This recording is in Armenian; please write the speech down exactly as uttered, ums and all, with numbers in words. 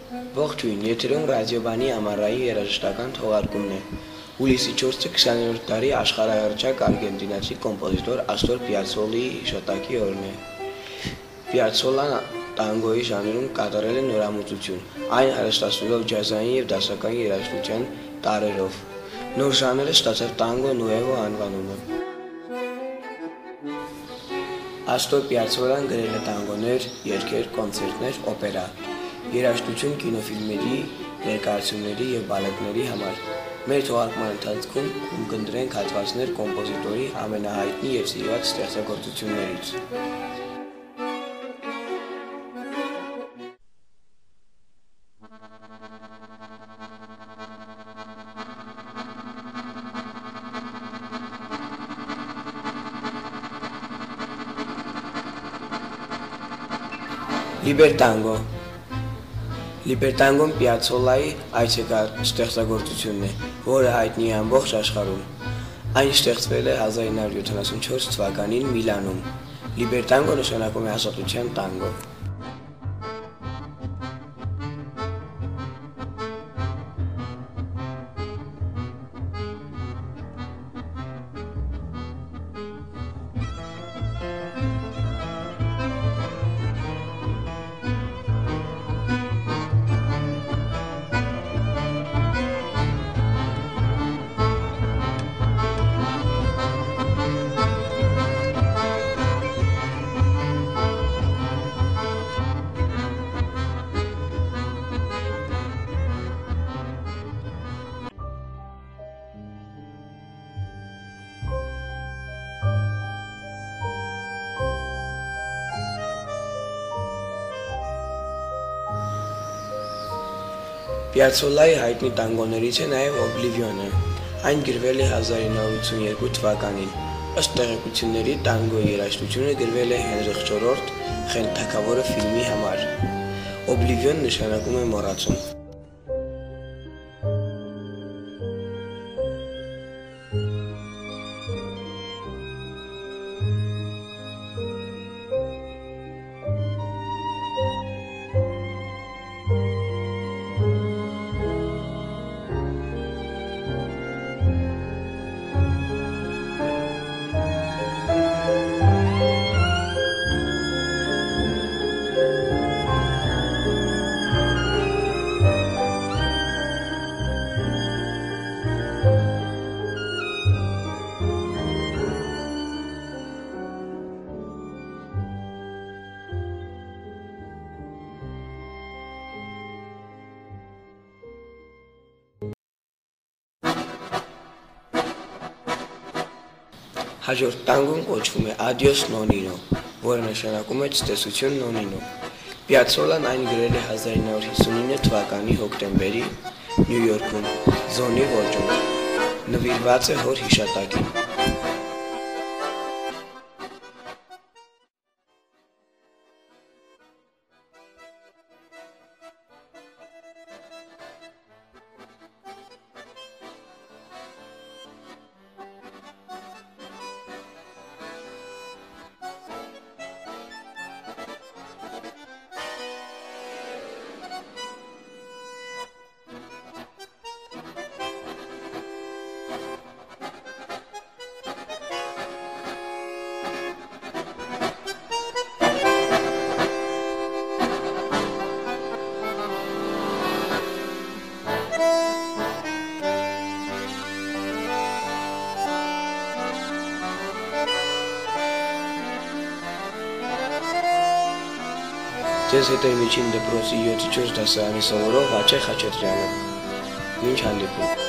Ողջույն, եթերում ռադիոբանի ամառային երաժշտական թողարկումն է։ Հուլիսի չորսը քսաներորդ տարի աշխարհահռչակ արգենտինացի կոմպոզիտոր Աստոր Պիացոլիի հիշատակի օրն է։ Պիացոլան տանգոյի ժանրում կատարել է նորամուծություն, այն հարստացնելով ջազային և դասական երաժշտության տարրերով։ Նոր ժանրը ստացավ տանգո նուևո անվանումը։ Աստոր Պիացոլան գրել է տանգոներ, երգեր, կոնցերտներ, օպերա, երաժշտություն կինոֆիլմերի, ներկայացումների և բալետների համար։ Մեր թողարկման ընթացքում կընտրենք հատվածներ կոմպոզիտորի ամենահայտնի և սիրված ստեղծագործություններից։ Լիբերտանգո Լիբերտանգոն Պիացոլայի այցեկար ստեղծագործությունն է, որը հայտնի է ամբողջ աշխարհում։ Այն ստեղծվել է հազար ինը հարյուր յոթանասունչորս թվականին Միլանում։ Լիբերտանգո նշանակում է ազատության տանգո։ Պիացոլայի հայտնի տանգոներից է նաև Օբլիվիոնը։ Այն գրվել է հազար ինը հարյուր ութսունյոթ թվականին։ Ըստ տեղեկությունների տանգոյի երաժշտությունը գրվել է Հենրիխ չորրորդ «Խենթ թագավորը» ֆիլմի համար։ Օբլիվիոն նշանակում է մոռացում։ Հաջորդ տանգոն կոչվում է Ադիոս Նոնինո, որը նշանակում է ցտեսություն Նոնինո։ Պիացոլան այն գրել է հազար ինը հարյուր հիսունինը թվականի հոկտեմբերի Նյու Յորքում, Զոնի ոճում, նվիրված է հոր հիշատակին։ Ձեզ հետ է միջին դպրոցի յոթի չորս դասարանի սովորող Վաչե Խաչատրյանը։ Մինչ հանդիպում։